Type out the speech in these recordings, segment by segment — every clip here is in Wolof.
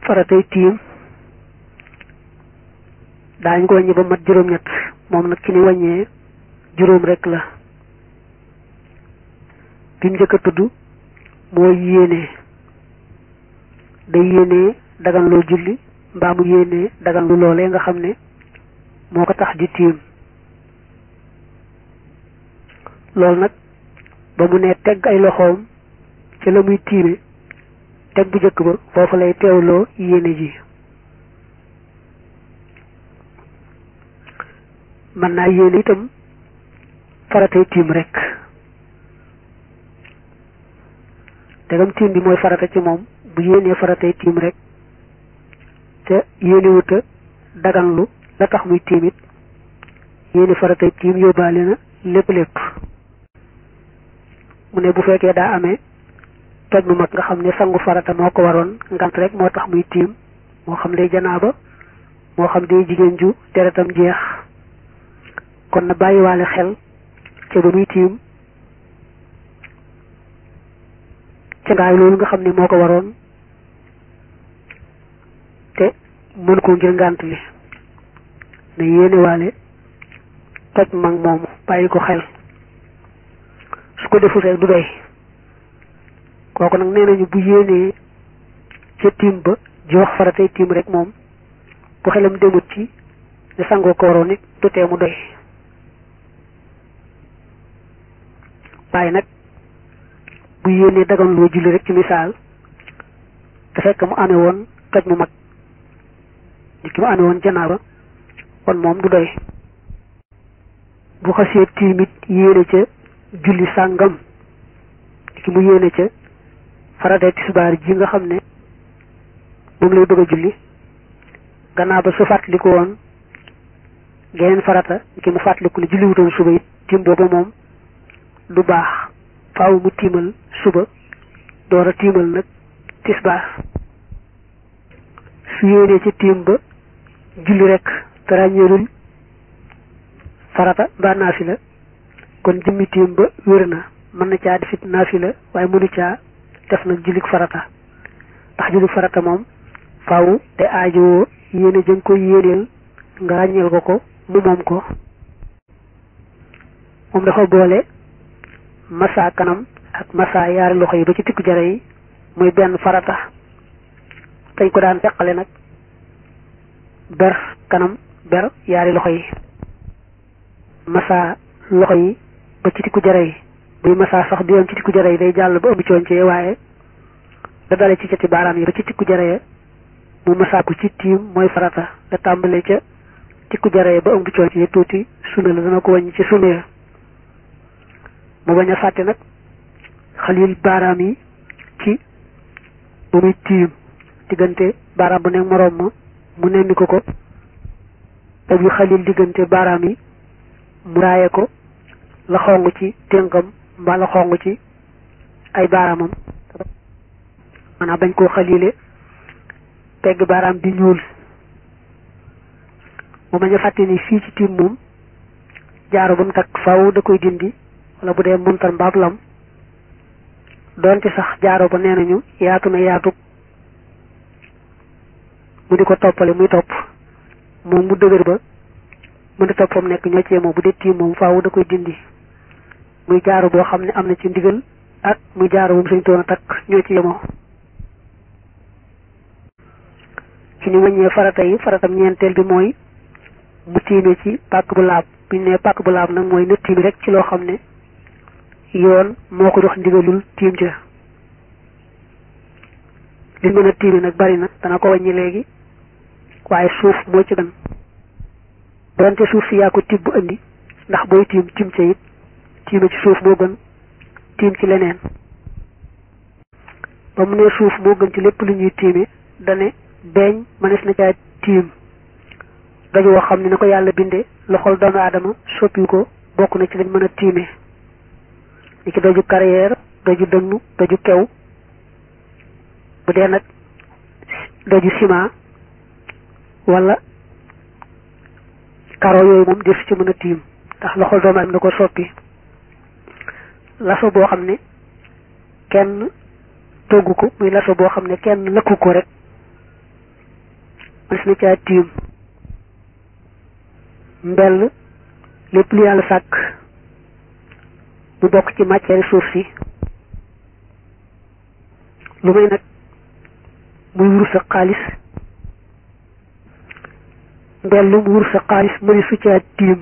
faratay tiim daañu ko wàññi ba mat juróom-ñett moom nag ci ni wàññee juróom rek la. bi mu njëkk a tudd mooy yéene day yéene dagan loo julli mbaa mu yéene dagan lu loolee nga xam ne moo ko tax di tiim. loolu nag ba mu ne teg ay loxoom ci la muy tiime teg bu njëkk ba foofu lay teewloo yéene ji. mën naa yéene itam faratay tiim rek tegam tiim bi mooy farata ci moom bu yéenee faratay tiim rek te yéenewuta daganlu la tax muy tiimit yéene faratay tiim yóbbaale na lépp mu ne bu fekkee daa amee toj mu mag nga xam ne sangu farata moo ko waroon ngant rek moo tax muy tiim moo xam day janaaba moo xam day jigéen ju deretam jeex kon na bàyyiwaale xel ca ba muy tiim ca ngaay loolu nga xam ne moo ko waroon te mënu ko ngir ngànt li ne yéene waale toj mag moomu bàyyi ko xel su ko defut rek du doy kooku nag nee nañu bu yéenee ca tiim ba ji wax faratay tiim rek moom bu xelam demut ci ne sangoo ko waroon it du tee mu doy. waaye nag bu yéenee dagan loo julli rek ci misaal te fekk mu amee woon toj mu mag di ki mu amee woon janaaba kon moom du doy. bu xasee tiimit yéene ca julli sàngam di ki mu yéene ca faratay tisbaar ji nga xam ne moom lay bëgg a julli gannaaw ba su fàttaliku woon geneen farata di ki mu fàttaliku ne julli wutoon suba it tiim booba moom du baax faaw mu tiimal suba door a tiimal nag tisbaar. su yéenee ci tiim ba julli rek te ràññeelul farata mbaa naafila kon jëmmi tiim ba wér na mën na caa defit naafila waaye mënu caa def nag jullik farata ndax jullik farata moom faaw te aajowoo yéene jëng ko yéeneel nga ràññeel ko mu moom ko. moom dafa boole massa kanam ak massa yaari loxo yi ba ci tikku jara yi muy benn farata dañ ko daan teqale nag ber kanam ber yaari loxo yi massa loxo yi ba ci tikku jara yi buy massa sax di yoon ci tikku jara yi day jàll ba ëmb cooncee waaye da dale ci cati baaraam yi ba ci tikku jara ya mu massa ko ci tiim mooy farata da tàmbale ca tikku jara ya ba ëmb cooncee tuuti sunna la dana ko wàññi ci sunna ya. mu bañ a fàtte nag xalil baaraam yi ci ba muy tiim diggante baaraam bu nekk moroom ma mu nemmi ko te bu xalil diggante baaraam yi mu raaye ko la xong ci ténkam mbaa la xong ci ay baaraamam maanaam bañ koo xalile pegg baaraam di ñuul. mu bañ a fàtte ni fii ci tiim moom jaaro ba mu takk faaw da koy dindi wala bu dee muntar mbaab lam doonte sax jaaro ba nee nañu yaatu na yaatu mu di ko toppale muy topp moom mu dëgër ba mën a topp fam nekk ñoo cee moom bu dee tiim moom faaw da koy dindi muy jaaro boo xam ne am na ci ndigal ak muy jaaro moom suñ toon a takk ñoo ci yemoo. ci ni wàññee farata yi faratam ñeenteel bi mooy mu tiime ci pàkk bu laab bi ñu ne pàkk bu laab nag mooy na tiim rek ci loo xam ne yoon moo ko jox ndigalul tiim ca. li mën a tiime nag bari na dana ko wàññi léegi waaye suuf moo ci gën donte suuf si yaa ko tibb andi ndax booy tiim tiim ca it tiime ci suuf moo gën tiim ci leneen. ba mu ne suuf moo gën ci lépp lu ñuy tiime dane beeñ mënees na caa tiim daju woo xam ne na ko yàlla binde loxol doomu aadama soppi ko bokk na ci lañ mën a tiime ni ki doju carrière doju dënnu doju kew bu dee nag doju ciment wala karo yooyu moom def ci mën a tiim ndax loxol doomu aadama da ko soppi. laso boo xam ne kenn togg ko muy laso boo xam ne kenn lëkku ko rek mas na caa tiim. mbell lépp lu yàlla sàkk mu bokk ci matière suuf si lu may nag muy wurus ak xaalis mbell mu wurus ak xaalis mëni su caa tiim.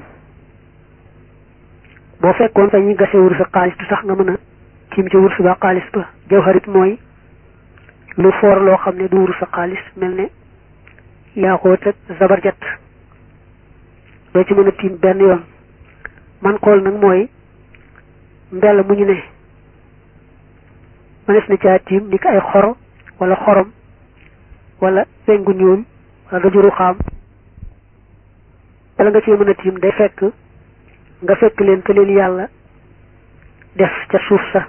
boo fekkoon fa ñuy gase wurus ak xaalis du tax nga mën a tiim ca wurus ba xaalis ba. jawharit mooy lu foor loo xam ne du wurus ak xaalis mel ne yaaxoot ak zabarjat doo ci mën a tiim benn yoon. man xool nag mooy mbell mu ñu ne mënees na caa tiim ni ko ay xoro wala xorom wala weñ gu ñuul wala dajuru xaam wala nga cee mën a tiim day fekk nga fekk leen fa leen yàlla def ca suuf sa.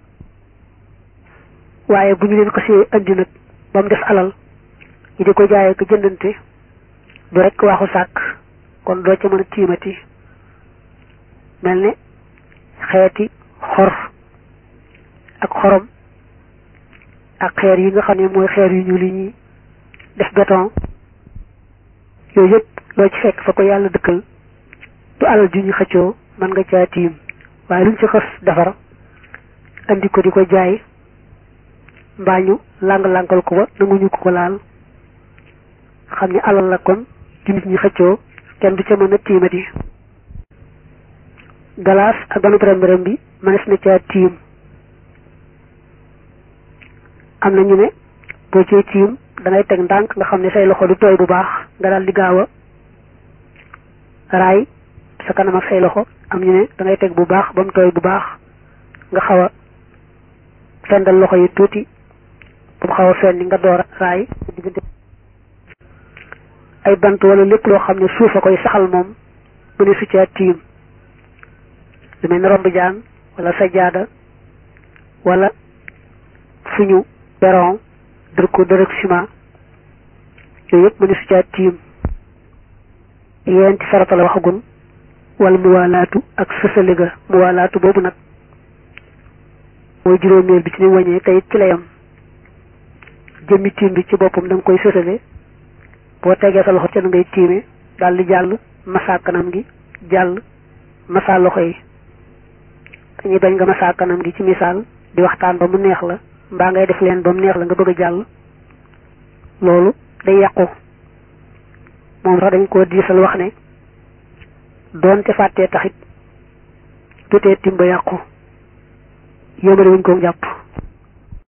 waaye bu ñu leen xasee andi nag ba mu def alal ñu di ko jaayee ko jëndante du rekk waxu sàkk kon doo ca mën a tiimati. mel ne xeeti xor ak xorom ak xeer yi nga xam ne mooy xeer yu ñuul yi ñuy def béton yooyu yëpp loo ci fekk fa ko yàlla dëkkal du alal ju ñu xëccoo mën nga caa tiim. waaye luñ ci xës defar andi ko di ko jaay mbaa ñu làng-lànkal ko ba nanguñu ko laal xam ne alal la kon ju nit ñi xëccoo kenn du ca mën a tiimati. galaas ak banub remb-remb bi mënees na caa tiim. am na ñu ne boo cee tiim dangay teg ndànk nga xam ne say loxo du tooy bu baax nga daal di gaaw a raay sa kanam ak say loxo. am ñu ne dangay teg bu baax ba mu tooy bu baax nga xaw a fendal loxo yi tuuti ba mu xaw a fendi nga door a raay. ay bant wala lépp loo xam ne suuf a koy saxal moom mëne su caa tiim. lu mel ne romb jaan wala sajaada wala fu ñu peron dër ko dër ak ciment yooyu yëpp mëne su caa tiim. yeenti farata la waxagun wala muwaalaatu ak sësale ga. muwaalaatu boobu nag mooy juróomeel bi ci ni wàññee tey ci la yam. jëmmi tiim bi ci boppam da nga koy sësale boo tegee sa loxo ca na ngay tiime daal di jàll masa kanam gi jàll masa loxo yi. dañuy bañ nga masa kanam gi ci misaal di waxtaan ba mu neex la mbaa ngay def leen ba mu neex la nga bëgg a jàll loolu day yàqu. moom sax dañ koo diisal wax ne doonte fàttee taxit tutee tim ba yàqu yëmale wuñ ko jàpp.